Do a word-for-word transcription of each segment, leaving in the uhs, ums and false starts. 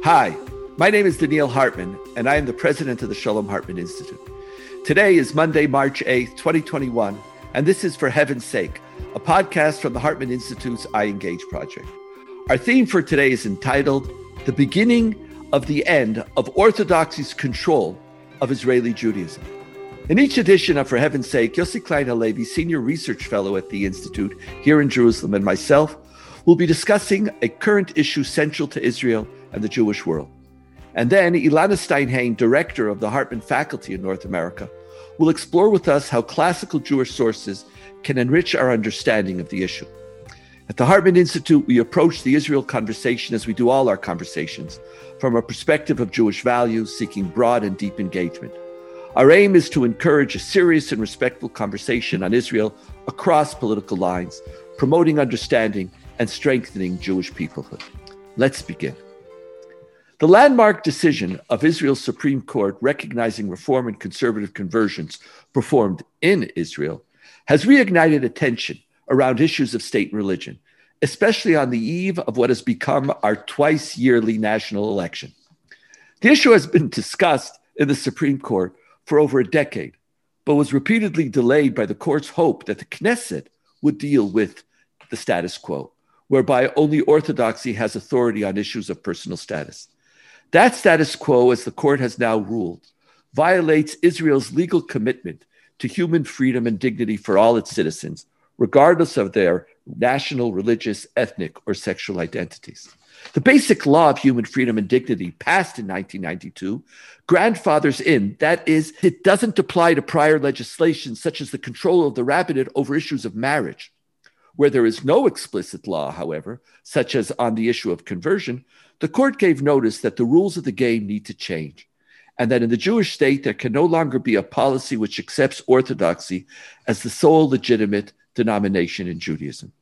Hi, my name is Daniel Hartman, and I am the president of the Shalom Hartman Institute. Today is Monday, March eighth, twenty twenty-one, and this is For Heaven's Sake, a podcast from the Hartman Institute's I Engage project. Our theme for today is entitled, The Beginning of the End of Orthodoxy's Control of Israeli Judaism. In each edition of For Heaven's Sake, Yossi Klein Halevi, Senior Research Fellow at the Institute here in Jerusalem, and myself will be discussing a current issue central to Israel and the Jewish world. And then Ilana Steinhain, Director of the Hartman Faculty in North America, will explore with us how classical Jewish sources can enrich our understanding of the issue. At the Hartman Institute, we approach the Israel conversation as we do all our conversations, from a perspective of Jewish values, seeking broad and deep engagement. Our aim is to encourage a serious and respectful conversation on Israel across political lines, promoting understanding and strengthening Jewish peoplehood. Let's begin. The landmark decision of Israel's Supreme Court recognizing reform and conservative conversions performed in Israel has reignited attention around issues of state and religion, especially on the eve of what has become our twice-yearly national election. The issue has been discussed in the Supreme Court for over a decade, but was repeatedly delayed by the court's hope that the Knesset would deal with the status quo, whereby only Orthodoxy has authority on issues of personal status. That status quo, as the court has now ruled, violates Israel's legal commitment to human freedom and dignity for all its citizens, regardless of their national, religious, ethnic, or sexual identities. The basic law of human freedom and dignity, passed in nineteen ninety-two, grandfathers in, that is, it doesn't apply to prior legislation such as the control of the rabbinate over issues of marriage. Where there is no explicit law, however, such as on the issue of conversion, the court gave notice that the rules of the game need to change, and that in the Jewish state there can no longer be a policy which accepts Orthodoxy as the sole legitimate denomination in Judaism.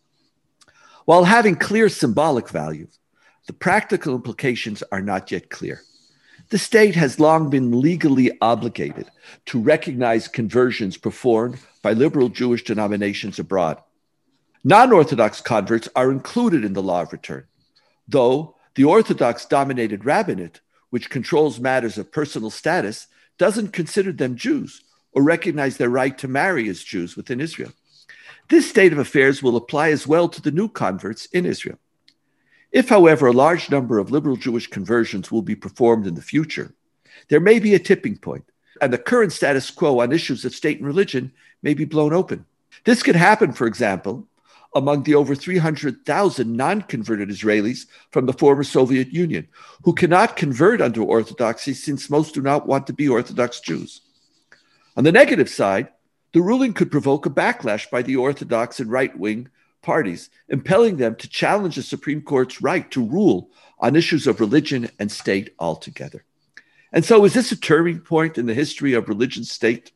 While having clear symbolic value, the practical implications are not yet clear. The state has long been legally obligated to recognize conversions performed by liberal Jewish denominations abroad. Non-Orthodox converts are included in the law of return, though the Orthodox-dominated rabbinate, which controls matters of personal status, doesn't consider them Jews or recognize their right to marry as Jews within Israel. This state of affairs will apply as well to the new converts in Israel. If, however, a large number of liberal Jewish conversions will be performed in the future, there may be a tipping point, and the current status quo on issues of state and religion may be blown open. This could happen, for example, among the over three hundred thousand non-converted Israelis from the former Soviet Union, who cannot convert under Orthodoxy since most do not want to be Orthodox Jews. On the negative side, the ruling could provoke a backlash by the Orthodox and right-wing parties, impelling them to challenge the Supreme Court's right to rule on issues of religion and state altogether. And so is this a turning point in the history of religion state?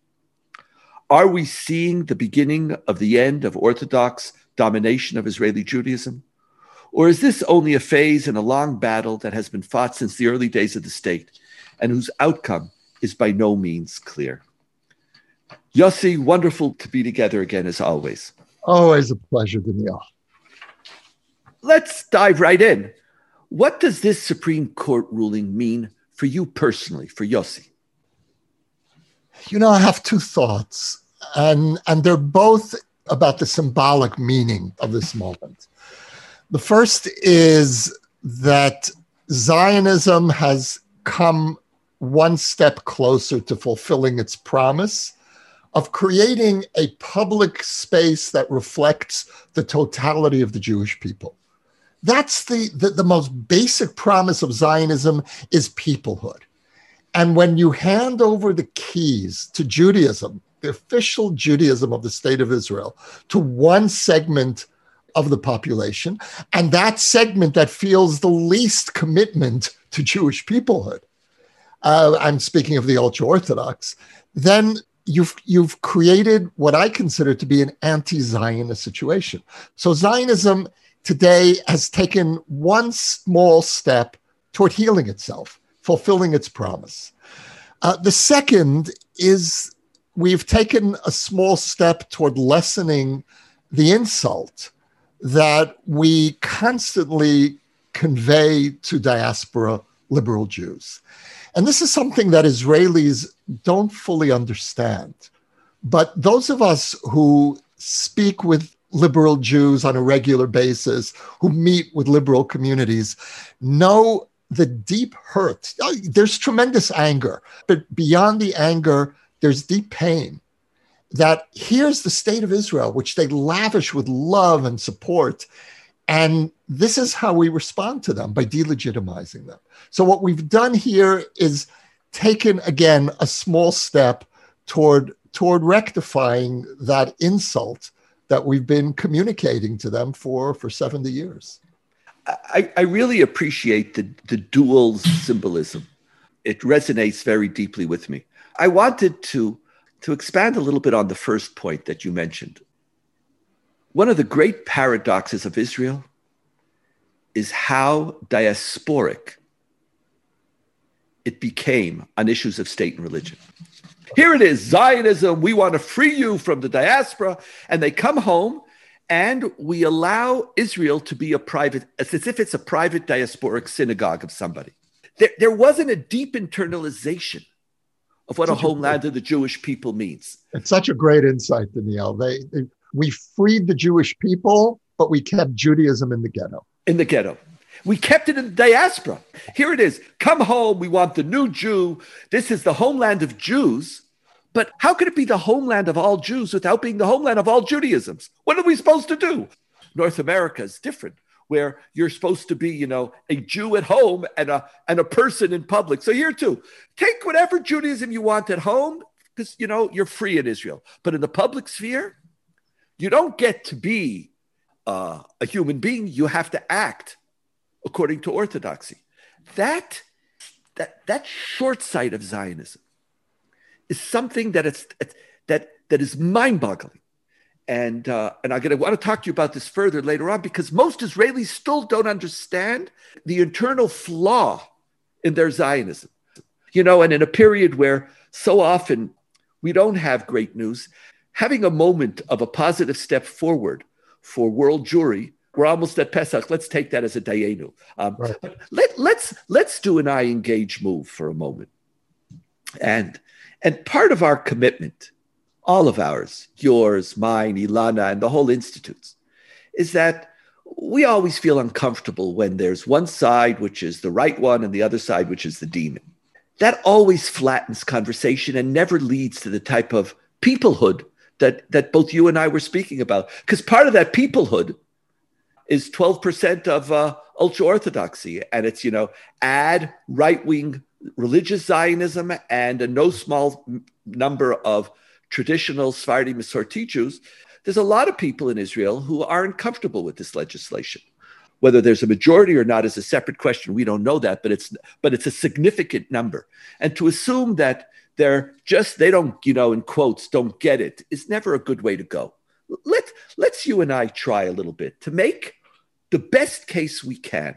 Are we seeing the beginning of the end of Orthodox domination of Israeli Judaism? Or is this only a phase in a long battle that has been fought since the early days of the state and whose outcome is by no means clear? Yossi, wonderful to be together again as always. Always a pleasure, Daniel. Let's dive right in. What does this Supreme Court ruling mean for you personally, for Yossi? You know, I have two thoughts, and, and they're both about the symbolic meaning of this moment. The first is that Zionism has come one step closer to fulfilling its promise of creating a public space that reflects the totality of the Jewish people. That's the, the, the most basic promise of Zionism is peoplehood. And when you hand over the keys to Judaism, the official Judaism of the State of Israel, to one segment of the population, and that segment that feels the least commitment to Jewish peoplehood, uh, I'm speaking of the ultra-Orthodox, then you've, you've created what I consider to be an anti-Zionist situation. So Zionism today has taken one small step toward healing itself, fulfilling its promise. Uh, the second is we've taken a small step toward lessening the insult that we constantly convey to diaspora liberal Jews. And this is something that Israelis don't fully understand. But those of us who speak with liberal Jews on a regular basis, who meet with liberal communities, know the deep hurt. There's tremendous anger, but beyond the anger, there's deep pain. That here's the state of Israel, which they lavish with love and support. And this is how we respond to them, by delegitimizing them. So what we've done here is taken, again, a small step toward, toward rectifying that insult that we've been communicating to them for, for seventy years. I, I really appreciate the, the dual symbolism. It resonates very deeply with me. I wanted to, to expand a little bit on the first point that you mentioned. One of the great paradoxes of Israel is how diasporic it became on issues of state and religion. Here it is, Zionism, we want to free you from the diaspora. And they come home and we allow Israel to be a private, as if it's a private diasporic synagogue of somebody. There, there wasn't a deep internalization of what such a homeland a, of the Jewish people means. It's such a great insight, Daniel. They, they, we freed the Jewish people, but we kept Judaism in the ghetto. In the ghetto. We kept it in the diaspora. Here it is. Come home. We want the new Jew. This is the homeland of Jews. But how could it be the homeland of all Jews without being the homeland of all Judaisms? What are we supposed to do? North America is different, where you're supposed to be, you know, a Jew at home and a, and a person in public. So here too, take whatever Judaism you want at home, because, you know, you're free in Israel. But in the public sphere, you don't get to be uh, a human being. You have to act according to orthodoxy. That, that, that short sight of Zionism is something that it's that that is mind-boggling, and uh, and I'm going to want to talk to you about this further later on, because most Israelis still don't understand the internal flaw in their Zionism. You know, and in a period where so often we don't have great news, having a moment of a positive step forward for world Jewry. We're almost at Pesach. Let's take that as a dayenu. Um, right. let, let's let's do an I engage move for a moment, and. And part of our commitment, all of ours, yours, mine, Ilana, and the whole Institute's, is that we always feel uncomfortable when there's one side, which is the right one, and the other side, which is the demon. That always flattens conversation and never leads to the type of peoplehood that, that both you and I were speaking about. Because part of that peoplehood is twelve percent of uh, ultra-Orthodoxy. And it's, you know, add right-wing religious Zionism and a no small number of traditional Sephardi Masorti Jews. There's a lot of people in Israel who aren't comfortable with this legislation. Whether there's a majority or not is a separate question. We don't know that, but it's but it's a significant number. And to assume that they're just, they don't, you know, in quotes, don't get it, is never a good way to go. Let, let's you and I try a little bit to make the best case we can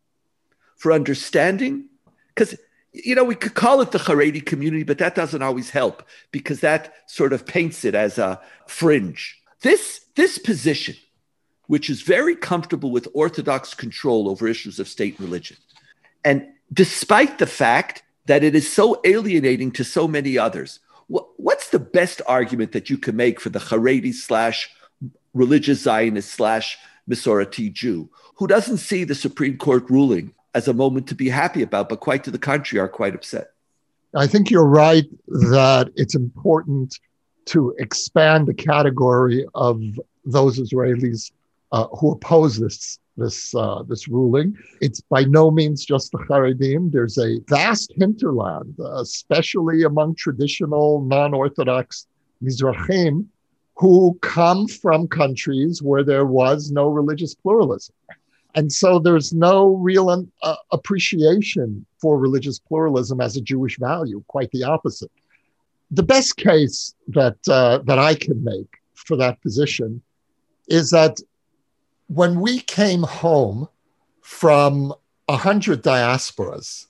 for understanding, because you know, we could call it the Haredi community, but that doesn't always help, because that sort of paints it as a fringe. This, this position, which is very comfortable with Orthodox control over issues of state and religion, and despite the fact that it is so alienating to so many others, what, what's the best argument that you can make for the Haredi slash religious Zionist slash Masorti Jew who doesn't see the Supreme Court ruling as a moment to be happy about, but quite to the contrary, are quite upset? I think you're right that it's important to expand the category of those Israelis uh, who oppose this this uh, this ruling. It's by no means just the Haredim. There's a vast hinterland, uh, especially among traditional non-Orthodox Mizrahim, who come from countries where there was no religious pluralism. And so there's no real uh, appreciation for religious pluralism as a Jewish value, quite the opposite. The best case that uh, that I can make for that position is that when we came home from one hundred diasporas,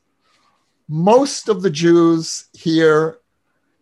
most of the Jews here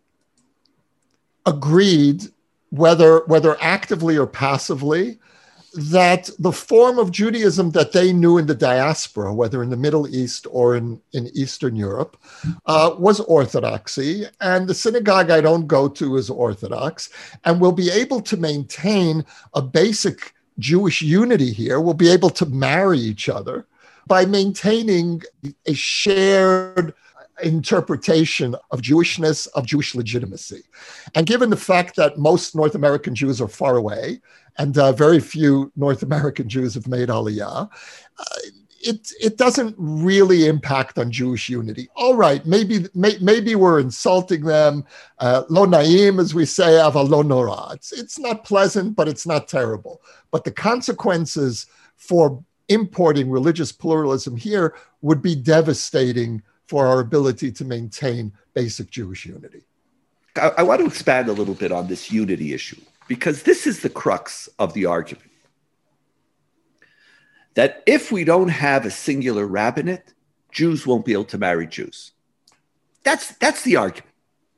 agreed, whether, whether actively or passively, that the form of Judaism that they knew in the diaspora, whether in the Middle East or in, in Eastern Europe, uh, was Orthodoxy. And the synagogue I don't go to is Orthodox. And we'll be able to maintain a basic Jewish unity here. We'll be able to marry each other by maintaining a shared interpretation of Jewishness, of Jewish legitimacy. And given the fact that most North American Jews are far away, and uh, very few North American Jews have made Aliyah, uh, it, it doesn't really impact on Jewish unity. All right, maybe, may, maybe we're insulting them. Uh, lo naim, as we say, aval lo nora. It's, it's not pleasant, but it's not terrible. But the consequences for importing religious pluralism here would be devastating for our ability to maintain basic Jewish unity. I, I want to expand a little bit on this unity issue, because this is the crux of the argument. That if we don't have a singular rabbinate, Jews won't be able to marry Jews. That's, that's the argument.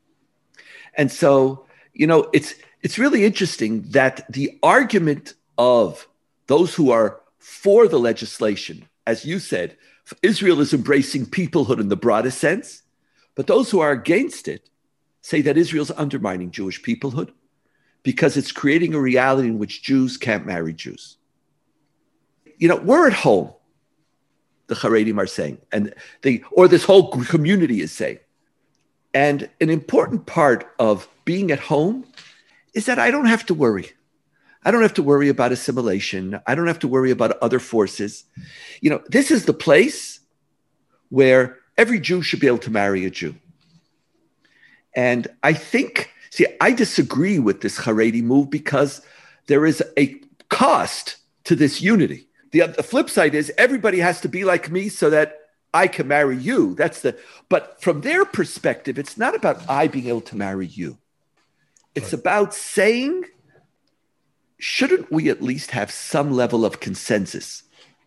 And so, you know, it's, it's really interesting that the argument of those who are for the legislation, as you said, Israel is embracing peoplehood in the broadest sense, but those who are against it say that Israel's undermining Jewish peoplehood because it's creating a reality in which Jews can't marry Jews. You know, we're at home, the Haredim are saying, and they, or this whole community is saying. And an important part of being at home is that I don't have to worry. I don't have to worry about assimilation. I don't have to worry about other forces. You know, this is the place where every Jew should be able to marry a Jew. And I think, see, I disagree with this Haredi move because there is a cost to this unity. The, the flip side is everybody has to be like me so that I can marry you. That's the, but from their perspective, it's not about I being able to marry you. It's about saying, shouldn't we at least have some level of consensus?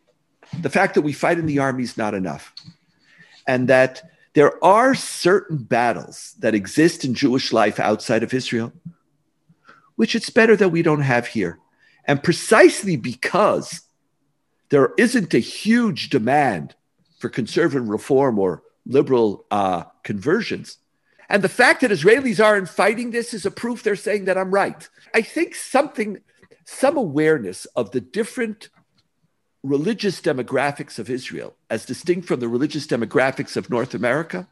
The fact that we fight in the army is not enough. And that there are certain battles that exist in Jewish life outside of Israel, which it's better that we don't have here. And precisely because there isn't a huge demand for conservative reform or liberal uh, conversions, and the fact that Israelis aren't fighting this is a proof they're saying that I'm right. I think something... some awareness of the different religious demographics of Israel, as distinct from the religious demographics of North America,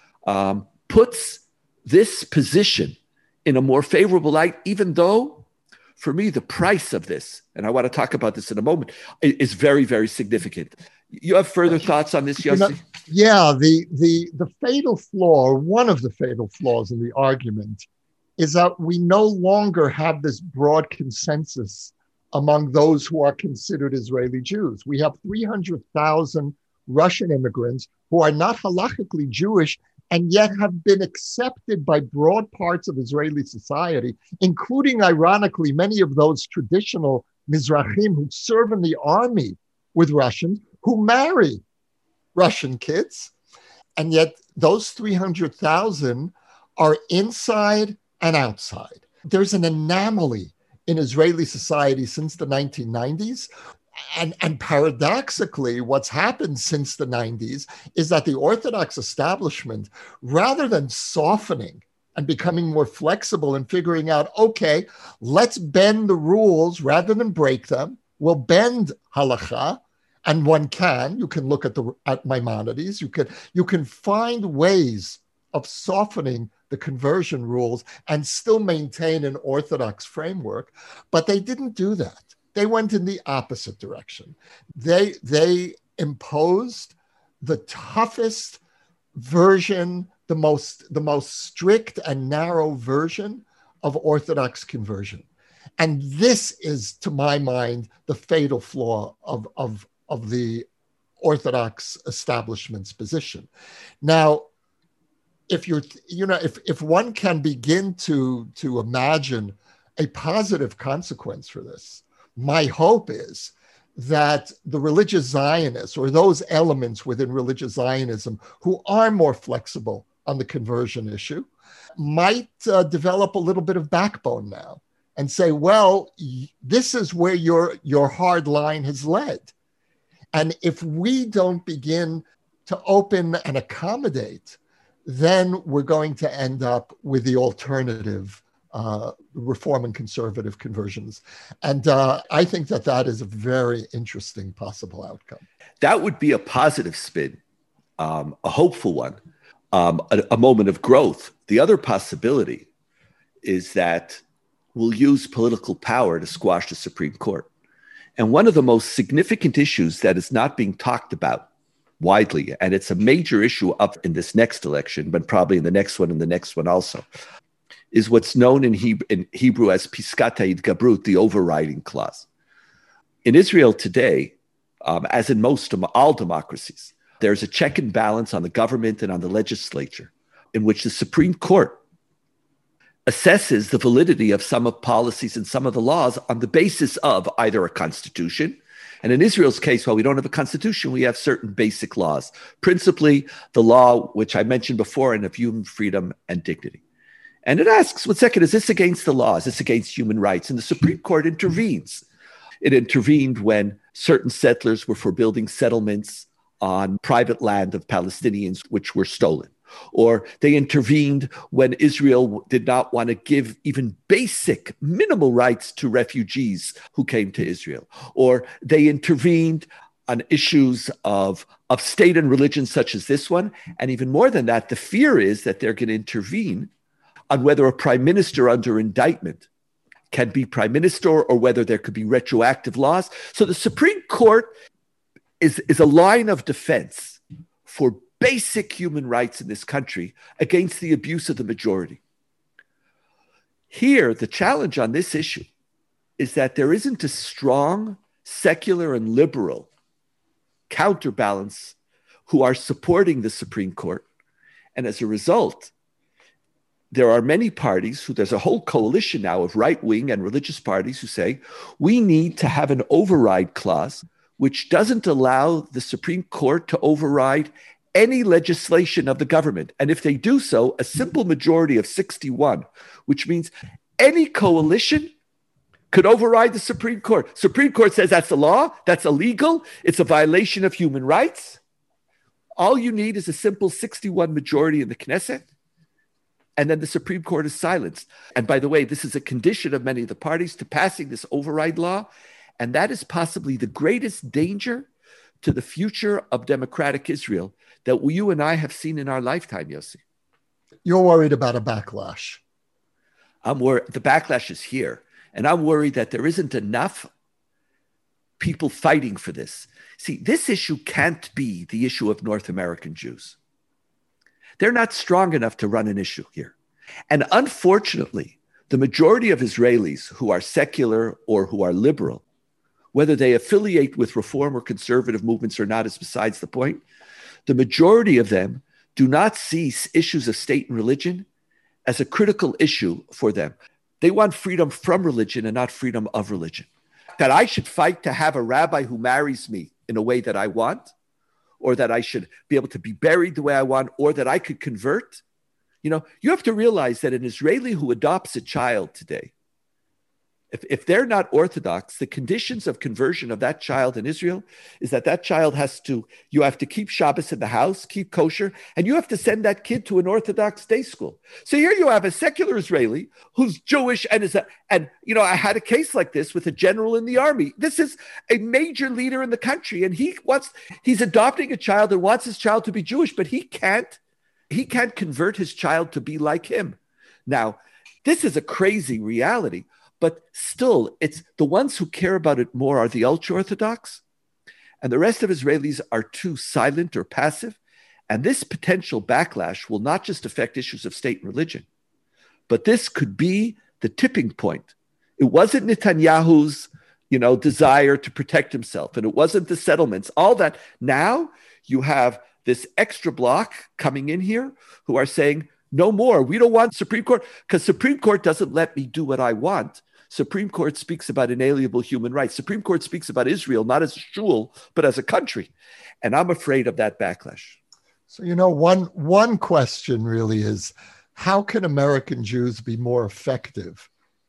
um, puts this position in a more favorable light, even though, for me, the price of this, and I want to talk about this in a moment, is very, very significant. You have further thoughts on this, Yossi? You know, yeah, the, the, the fatal flaw, or one of the fatal flaws in the argument, is that we no longer have this broad consensus among those who are considered Israeli Jews. We have three hundred thousand Russian immigrants who are not halakhically Jewish and yet have been accepted by broad parts of Israeli society, including, ironically, many of those traditional Mizrahim who serve in the army with Russians, who marry Russian kids. And yet those three hundred thousand are inside and outside. There's an anomaly in Israeli society since the nineteen nineties. And, and paradoxically, what's happened since the nineties is that the Orthodox establishment, rather than softening and becoming more flexible and figuring out, okay, let's bend the rules rather than break them. We'll bend halakha, and one can. You can look at the at Maimonides. You can you can find ways of softening the conversion rules and still maintain an Orthodox framework, but they didn't do that. They went in the opposite direction. They, they imposed the toughest version, the most, the most strict and narrow version of Orthodox conversion. And this is, to my mind, the fatal flaw of, of, of the Orthodox establishment's position. Now, if you're, you know, if, if one can begin to, to imagine a positive consequence for this, my hope is that the religious Zionists, or those elements within religious Zionism who are more flexible on the conversion issue, might uh, develop a little bit of backbone now and say, well, this is where your, your hard line has led. And if we don't begin to open and accommodate, then we're going to end up with the alternative, uh, reform and conservative conversions. And uh, I think that that is a very interesting possible outcome. That would be a positive spin, um, a hopeful one, um, a, a moment of growth. The other possibility is that we'll use political power to squash the Supreme Court. And one of the most significant issues that is not being talked about widely, and it's a major issue up in this next election, but probably in the next one and the next one also, is what's known in Hebrew, in Hebrew as Piskat HaHitgabrut, the overriding clause. In Israel today, um, as in most of all democracies, there's a check and balance on the government and on the legislature in which the Supreme Court assesses the validity of some of policies and some of the laws on the basis of either a constitution, and in Israel's case, while we don't have a constitution, we have certain basic laws, principally the law, which I mentioned before, and of human freedom and dignity. And it asks, one second, is this against the law? Is this against human rights? And the Supreme Court intervenes. It intervened when certain settlers were for building settlements on private land of Palestinians, which were stolen. Or they intervened when Israel did not want to give even basic minimal rights to refugees who came to Israel. Or they intervened on issues of, of state and religion such as this one. And even more than that, the fear is that they're going to intervene on whether a prime minister under indictment can be prime minister or whether there could be retroactive laws. So the Supreme Court is, is a line of defense for basic human rights in this country against the abuse of the majority. Here, the challenge on this issue is that there isn't a strong secular and liberal counterbalance who are supporting the Supreme Court. And as a result, there are many parties who, there's a whole coalition now of right-wing and religious parties who say, we need to have an override clause which doesn't allow the Supreme Court to override any legislation of the government. And if they do so, a simple majority of sixty-one, which means any coalition could override the Supreme Court. Supreme Court says that's a law, that's illegal, it's a violation of human rights. All you need is a simple sixty-one majority in the Knesset, and then the Supreme Court is silenced. And by the way, this is a condition of many of the parties to passing this override law, and that is possibly the greatest danger to the future of democratic Israel that you and I have seen in our lifetime, Yossi. You're worried about a backlash. I'm worried. The backlash is here. And I'm worried that there isn't enough people fighting for this. See, this issue can't be the issue of North American Jews. They're not strong enough to run an issue here. And unfortunately, the majority of Israelis who are secular or who are liberal, whether they affiliate with reform or conservative movements or not is besides the point. The majority of them do not see issues of state and religion as a critical issue for them. They want freedom from religion and not freedom of religion. That I should fight to have a rabbi who marries me in a way that I want, or that I should be able to be buried the way I want, or that I could convert. You know, you have to realize that an Israeli who adopts a child today, If, if they're not Orthodox, the conditions of conversion of that child in Israel is that that child has to, you have to keep Shabbos in the house, keep kosher, and you have to send that kid to an Orthodox day school. So here you have a secular Israeli who's Jewish and is a, and you know, I had a case like this with a general in the army. This is a major leader in the country, and he wants, he's adopting a child and wants his child to be Jewish, but he can't, he can't convert his child to be like him. Now, this is a crazy reality. But still, it's the ones who care about it more are the ultra-Orthodox, and the rest of Israelis are too silent or passive. And this potential backlash will not just affect issues of state and religion, but this could be the tipping point. It wasn't Netanyahu's, you know, desire to protect himself, and it wasn't the settlements, all that. Now you have this extra block coming in here who are saying, no more. We don't want Supreme Court, because Supreme Court doesn't let me do what I want. Supreme Court speaks about inalienable human rights. Supreme Court speaks about Israel, not as a shul, but as a country. And I'm afraid of that backlash. So, you know, one, one question really is, how can American Jews be more effective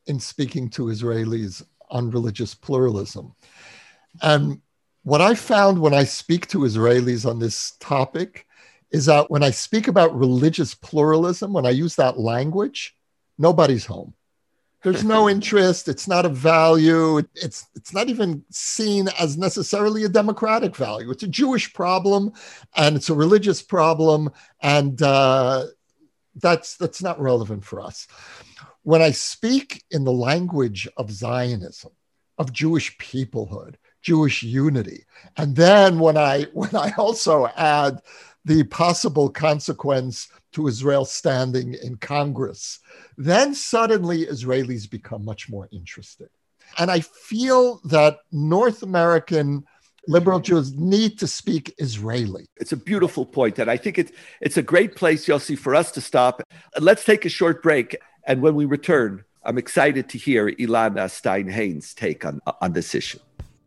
in speaking to Israelis on religious pluralism. And what I found when I speak to Israelis on this topic is that when I speak about religious pluralism, when I use that language, nobody's home. There's no interest. It's not a value. It, it's, it's not even seen as necessarily a democratic value. It's a Jewish problem, and it's a religious problem, and uh, that's, that's not relevant for us. When I speak in the language of Zionism, of Jewish peoplehood, Jewish unity, and then when I when I also add the possible consequence to Israel's standing in Congress, then suddenly Israelis become much more interested. And I feel that North American liberal Jews need to speak Israeli. It's a beautiful point, and I think it's it's a great place, Yossi, for us to stop. Let's take a short break, and when we return, I'm excited to hear Ilana Stein-Hain's take on, on this issue.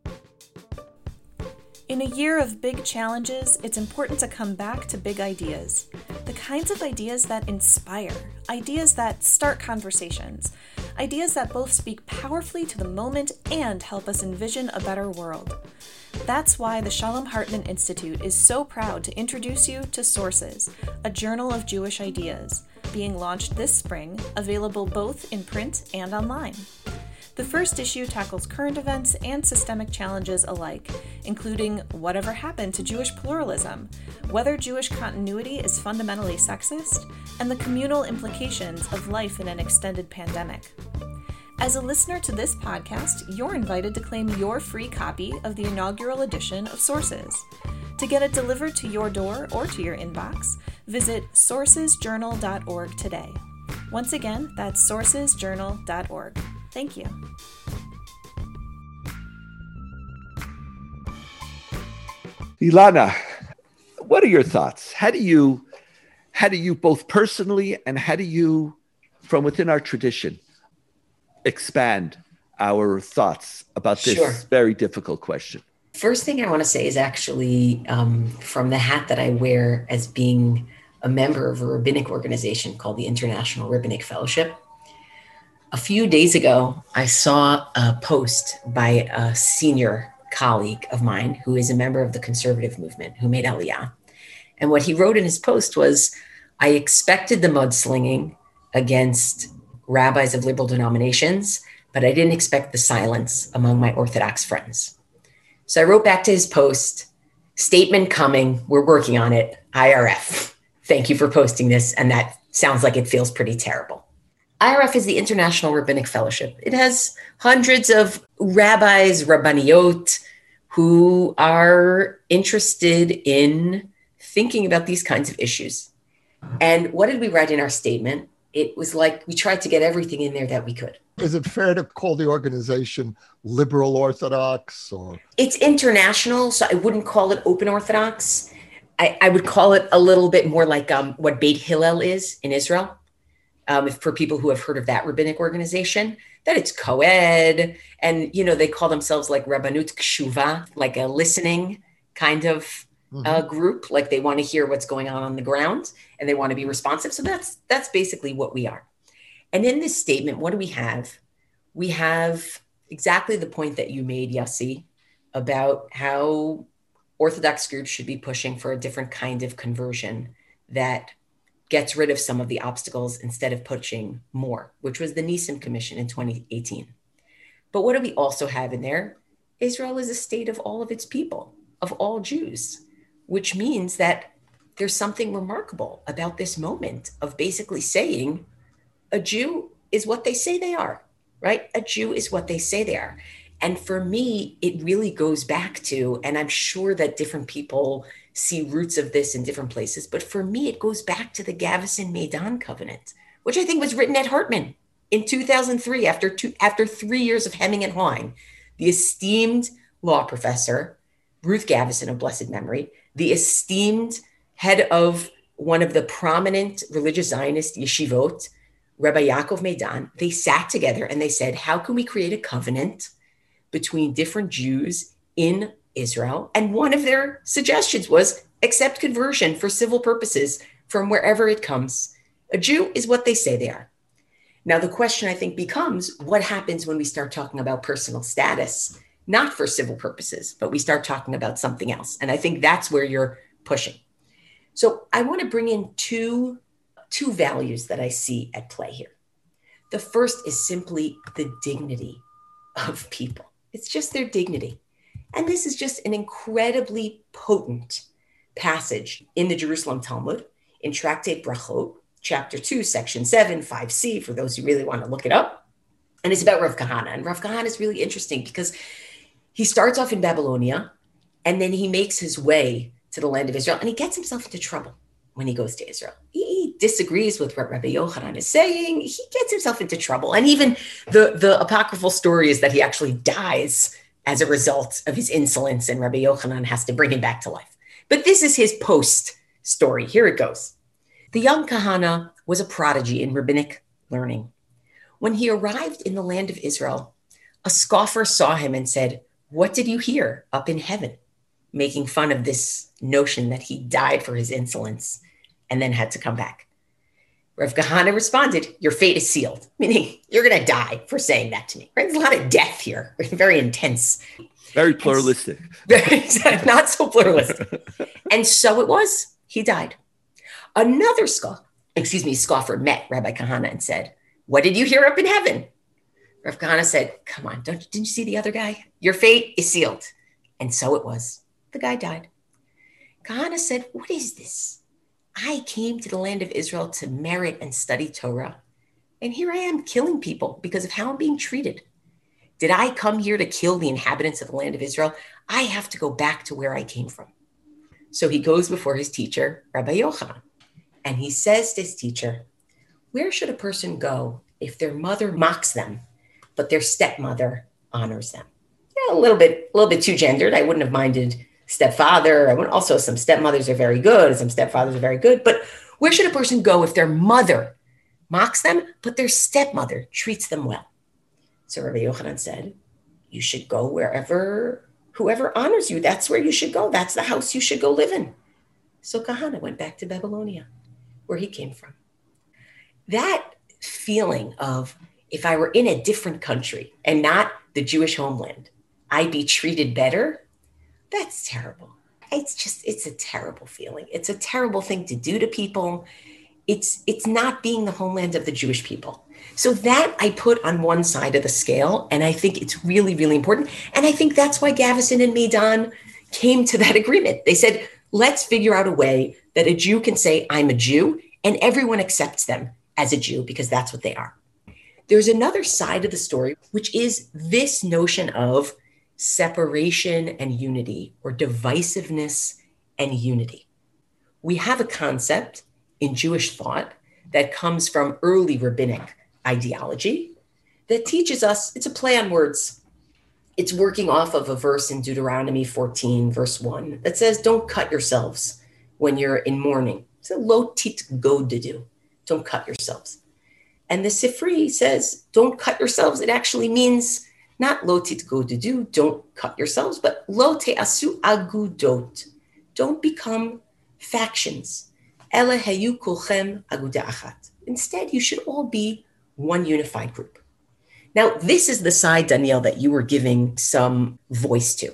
In a year of big challenges, it's important to come back to big ideas. The kinds of ideas that inspire, ideas that start conversations, ideas that both speak powerfully to the moment and help us envision a better world. That's why the Shalom Hartman Institute is so proud to introduce you to Sources, a journal of Jewish ideas, being launched this spring, available both in print and online. The first issue tackles current events and systemic challenges alike, including whatever happened to Jewish pluralism, whether Jewish continuity is fundamentally sexist, and the communal implications of life in an extended pandemic. As a listener to this podcast, you're invited to claim your free copy of the inaugural edition of Sources. To get it delivered to your door or to your inbox, visit sources journal dot org today. Once again, that's sources journal dot org. Thank you. Ilana, what are your thoughts? How do you, how do you both personally and how do you, from within our tradition, expand our thoughts about this Sure. very difficult question? First thing I want to say is actually um, from the hat that I wear as being a member of a rabbinic organization called the International Rabbinic Fellowship. A few days ago, I saw a post by a senior colleague of mine who is a member of the conservative movement who made Aliyah. And what he wrote in his post was, I expected the mudslinging against rabbis of liberal denominations, but I didn't expect the silence among my Orthodox friends. So I wrote back to his post, statement coming, we're working on it, I R F. Thank you for posting this. And that sounds like it feels pretty terrible. I R F is the International Rabbinic Fellowship. It has hundreds of rabbis, rabbaniot, who are interested in thinking about these kinds of issues. And what did we write in our statement? It was like we tried to get everything in there that we could. Is it fair to call the organization liberal Orthodox or? It's international, so I wouldn't call it open Orthodox. I, I would call it a little bit more like um, what Beit Hillel is in Israel. Um, if, for people who have heard of that rabbinic organization, that it's co-ed, and you know they call themselves like Rabbanut Kshuva, like a listening kind of mm-hmm. uh, group, like they want to hear what's going on on the ground and they want to be responsive. So that's that's basically what we are. And in this statement, what do we have? We have exactly the point that you made, Yossi, about how Orthodox groups should be pushing for a different kind of conversion that gets rid of some of the obstacles instead of pushing more, which was the Nissen Commission in twenty eighteen. But what do we also have in there? Israel is a state of all of its people, of all Jews, which means that there's something remarkable about this moment of basically saying a Jew is what they say they are, right? A Jew is what they say they are. And for me, it really goes back to, and I'm sure that different people see roots of this in different places, but for me, it goes back to the Gavison Maidan Covenant, which I think was written at Hartman in two thousand three, after two, after three years of hemming and hawing. The esteemed law professor, Ruth Gavison of blessed memory, the esteemed head of one of the prominent religious Zionist yeshivot, Rabbi Yaakov Maidan, they sat together and they said, how can we create a covenant between different Jews in Israel? And one of their suggestions was accept conversion for civil purposes from wherever it comes. A Jew is what they say they are. Now, the question I think becomes, what happens when we start talking about personal status, not for civil purposes, but we start talking about something else? And I think that's where you're pushing. So I want to bring in two, two values that I see at play here. The first is simply the dignity of people. It's just their dignity. And this is just an incredibly potent passage in the Jerusalem Talmud, in Tractate Brachot, chapter two, section seven, five c, for those who really want to look it up. And it's about Rav Kahana. And Rav Kahana is really interesting because he starts off in Babylonia, and then he makes his way to the land of Israel, and he gets himself into trouble when he goes to Israel. He disagrees with what Rabbi Yochanan is saying. He gets himself into trouble. And even the, the apocryphal story is that he actually dies as a result of his insolence, and Rabbi Yochanan has to bring him back to life. But this is his post story. Here it goes. The young Kahana was a prodigy in rabbinic learning. When he arrived in the land of Israel, a scoffer saw him and said, "What did you hear up in heaven?" Making fun of this notion that he died for his insolence and then had to come back. Rav Kahana responded, "Your fate is sealed," meaning you're going to die for saying that to me. Right? There's a lot of death here. Very intense. Very pluralistic. Not so pluralistic. And so it was. He died. Another scoffer, excuse me, scoffer met Rabbi Kahana and said, "What did you hear up in heaven?" Rav Kahana said, "Come on, don't, didn't you see the other guy? Your fate is sealed." And so it was. The guy died. Kahana said, "What is this? I came to the land of Israel to merit and study Torah, and here I am killing people because of how I'm being treated. Did I come here to kill the inhabitants of the land of Israel? I have to go back to where I came from." So he goes before his teacher, Rabbi Yochanan, and he says to his teacher, "Where should a person go if their mother mocks them, but their stepmother honors them?" Yeah, a little bit, a little bit too gendered. I wouldn't have minded stepfather. I would also, some stepmothers are very good, some stepfathers are very good. But where should a person go if their mother mocks them, but their stepmother treats them well? So Rabbi Yochanan said, "You should go wherever, whoever honors you, that's where you should go. That's the house you should go live in." So Kahana went back to Babylonia, where he came from. That feeling of, if I were in a different country and not the Jewish homeland, I'd be treated better. That's terrible. It's just, it's a terrible feeling. It's a terrible thing to do to people. It's, it's not being the homeland of the Jewish people. So that I put on one side of the scale, and I think it's really, really important. And I think that's why Gavison and Meidan came to that agreement. They said, let's figure out a way that a Jew can say, "I'm a Jew," and everyone accepts them as a Jew because that's what they are. There's another side of the story, which is this notion of separation and unity, or divisiveness and unity. We have a concept in Jewish thought that comes from early rabbinic ideology that teaches us, it's a play on words. It's working off of a verse in Deuteronomy fourteen, verse one, that says, "Don't cut yourselves when you're in mourning." It's a lo tit godedu. Don't cut yourselves. And the Sifri says, don't cut yourselves. It actually means not lo tit godedu, don't cut yourselves, but lo te'asu agudot. Don't become factions. Ela heyu kulchem aguda achat. Instead, you should all be one unified group. Now, this is the side, Danielle, that you were giving some voice to.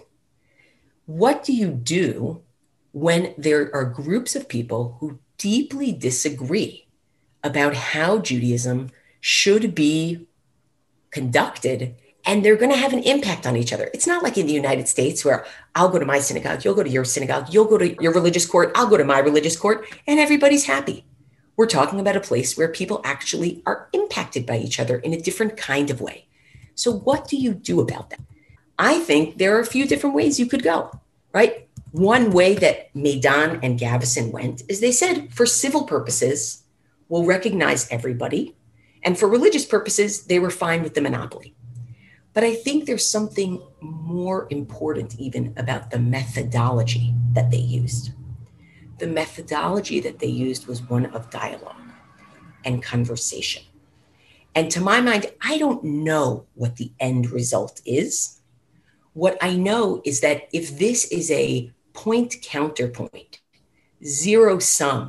What do you do when there are groups of people who deeply disagree about how Judaism should be conducted, and they're going to have an impact on each other? It's not like in the United States where I'll go to my synagogue, you'll go to your synagogue, you'll go to your religious court, I'll go to my religious court, and everybody's happy. We're talking about a place where people actually are impacted by each other in a different kind of way. So what do you do about that? I think there are a few different ways you could go, right? One way that Meidan and Gavison went is they said, for civil purposes, we'll recognize everybody. And for religious purposes, they were fine with the monopoly. But I think there's something more important even about the methodology that they used. The methodology that they used was one of dialogue and conversation. And to my mind, I don't know what the end result is. What I know is that if this is a point counterpoint, zero sum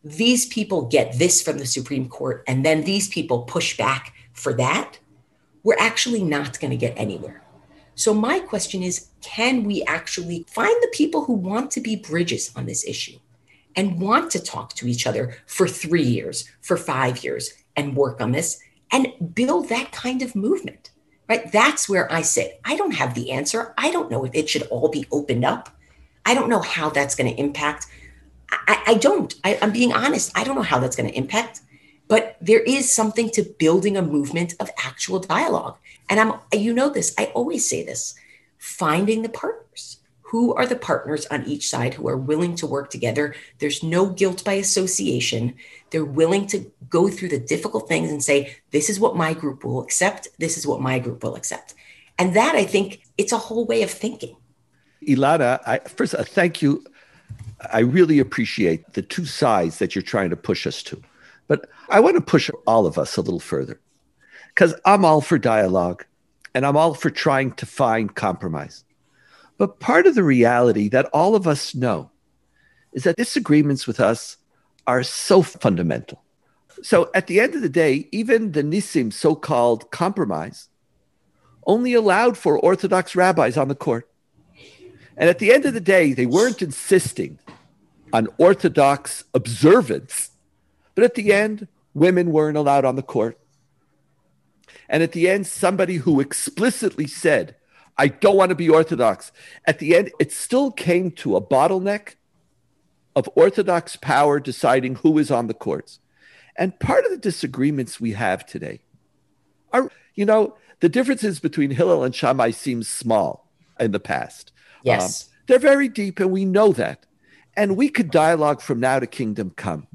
these people get this from the Supreme Court, and then these people push back for that, we're actually not going to get anywhere. So my question is, can we actually find the people who want to be bridges on this issue and want to talk to each other for three years, for five years, and work on this and build that kind of movement, right? That's where I sit. I don't have the answer. I don't know if it should all be opened up. I don't know how that's going to impact. I, I don't. I, I'm being honest. I don't know how that's going to impact. But there is something to building a movement of actual dialogue. And I'm, you know this, I always say this, finding the partners. Who are the partners on each side who are willing to work together? There's no guilt by association. They're willing to go through the difficult things and say, this is what my group will accept. This is what my group will accept. And that, I think, it's a whole way of thinking. Ilana, I, first, uh, thank you. I really appreciate the two sides that you're trying to push us to. But I want to push all of us a little further, because I'm all for dialogue and I'm all for trying to find compromise. But part of the reality that all of us know is that disagreements with us are so fundamental. So at the end of the day, even the Nissim so-called compromise only allowed for Orthodox rabbis on the court. And at the end of the day, they weren't insisting on Orthodox observance. But at the end, women weren't allowed on the court. And at the end, somebody who explicitly said, I don't want to be Orthodox. At the end, it still came to a bottleneck of Orthodox power deciding who is on the courts. And part of the disagreements we have today are, you know, the differences between Hillel and Shammai seem small in the past. Yes. Um, they're very deep, and we know that. And we could dialogue from now to kingdom come.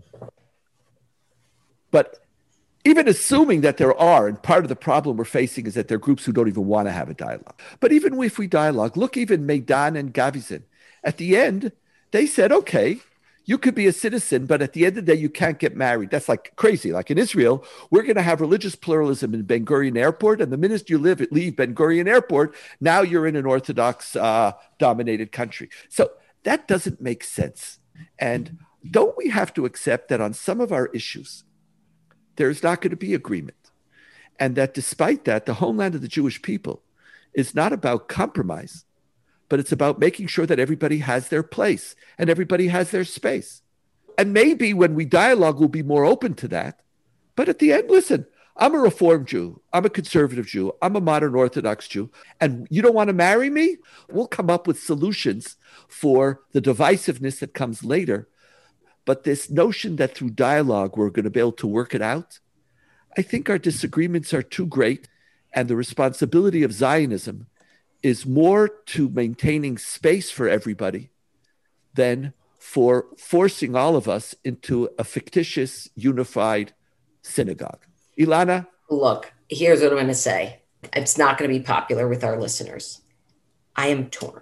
But even assuming that there are, and part of the problem we're facing is that there are groups who don't even want to have a dialogue. But even if we dialogue, look, even Meidan and Gavizin, at the end, they said, okay, you could be a citizen, but at the end of the day, you can't get married. That's like crazy. Like in Israel, we're going to have religious pluralism in Ben Gurion Airport, and the minute you live, leave Ben Gurion Airport, now you're in an Orthodox uh, dominated country. So that doesn't make sense. And don't we have to accept that on some of our issues, there's not going to be agreement. And that despite that, the homeland of the Jewish people is not about compromise, but it's about making sure that everybody has their place and everybody has their space. And maybe when we dialogue, we'll be more open to that. But at the end, listen, I'm a Reform Jew. I'm a conservative Jew. I'm a modern Orthodox Jew. And you don't want to marry me? We'll come up with solutions for the divisiveness that comes later. But this notion that through dialogue, we're going to be able to work it out, I think our disagreements are too great. And the responsibility of Zionism is more to maintaining space for everybody than for forcing all of us into a fictitious, unified synagogue. Ilana? Look, here's what I'm going to say. It's not going to be popular with our listeners. I am torn.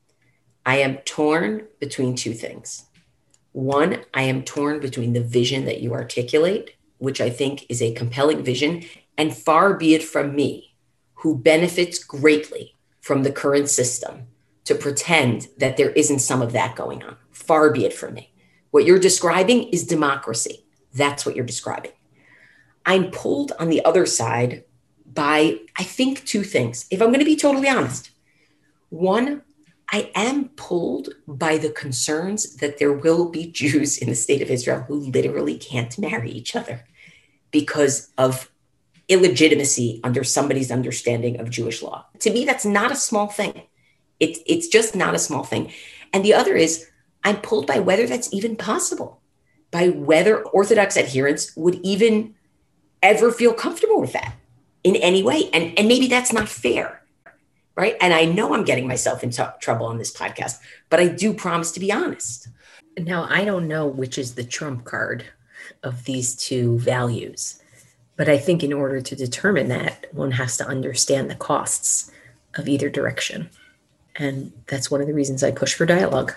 I am torn between two things. One, I am torn between the vision that you articulate, which I think is a compelling vision, and far be it from me, who benefits greatly from the current system, to pretend that there isn't some of that going on. Far be it from me. What you're describing is democracy. That's what you're describing. I'm pulled on the other side by, I think, two things. If I'm going to be totally honest, one, I am pulled by the concerns that there will be Jews in the state of Israel who literally can't marry each other because of illegitimacy under somebody's understanding of Jewish law. To me, that's not a small thing. It, it's just not a small thing. And the other is, I'm pulled by whether that's even possible, by whether Orthodox adherents would even ever feel comfortable with that in any way. And, and maybe that's not fair. Right. And I know I'm getting myself into trouble on this podcast, but I do promise to be honest. Now, I don't know which is the trump card of these two values, but I think in order to determine that, one has to understand the costs of either direction. And that's one of the reasons I push for dialogue.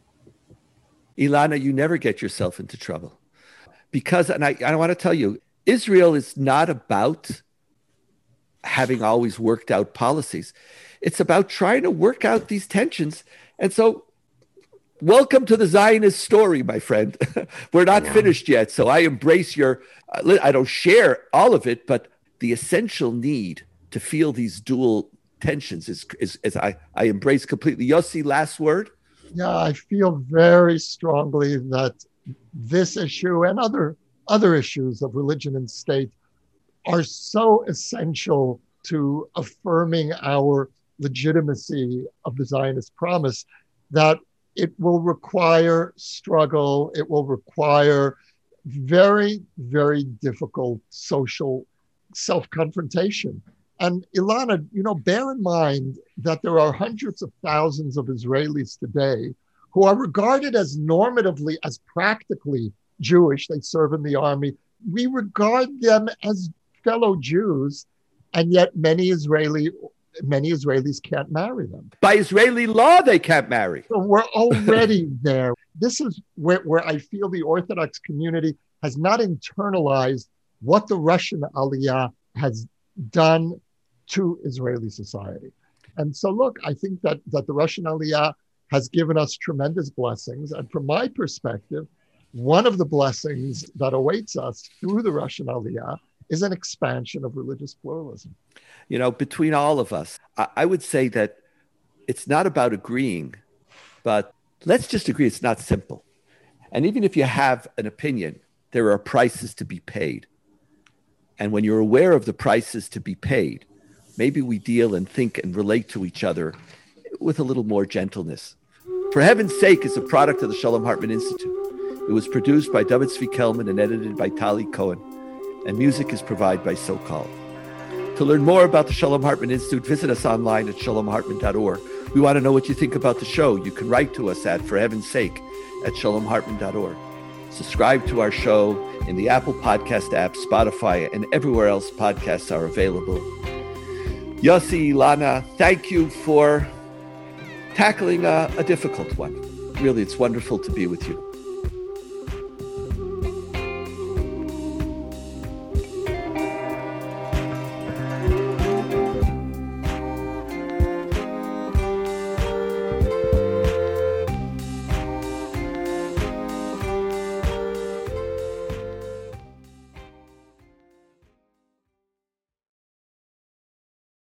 Ilana, you never get yourself into trouble because, and I, I want to tell you, Israel is not about having always worked out policies. It's about trying to work out these tensions. And so welcome to the Zionist story, my friend. We're not finished yet. So I embrace your, uh, I don't share all of it, but the essential need to feel these dual tensions is, is, is I, I embrace completely. Yossi, last word? Yeah, I feel very strongly that this issue and other, other issues of religion and state are so essential to affirming our legitimacy of the Zionist promise that it will require struggle. It will require very, very difficult social self-confrontation. And Ilana, you know, bear in mind that there are hundreds of thousands of Israelis today who are regarded as normatively, as practically Jewish. They serve in the army. We regard them as fellow Jews, and yet many Israeli many Israelis can't marry them. By Israeli law, they can't marry. So we're already there. This is where, where I feel the Orthodox community has not internalized what the Russian Aliyah has done to Israeli society. And so, look, I think that, that the Russian Aliyah has given us tremendous blessings. And from my perspective, one of the blessings that awaits us through the Russian Aliyah is an expansion of religious pluralism. You know, between all of us, I, I would say that it's not about agreeing, but let's just agree it's not simple. And even if you have an opinion, there are prices to be paid. And when you're aware of the prices to be paid, maybe we deal and think and relate to each other with a little more gentleness. For Heaven's Sake is a product of the Shalom Hartman Institute. It was produced by David Zvi Kelman and edited by Tali Cohen. And music is provided by SoCal. To learn more about the Shalom Hartman Institute, visit us online at shalom hartman dot org. We want to know what you think about the show. You can write to us at For Heaven's Sake at shalom hartman dot org. Subscribe to our show in the Apple Podcast app, Spotify, and everywhere else podcasts are available. Yossi, Ilana, thank you for tackling a, a difficult one. Really, it's wonderful to be with you.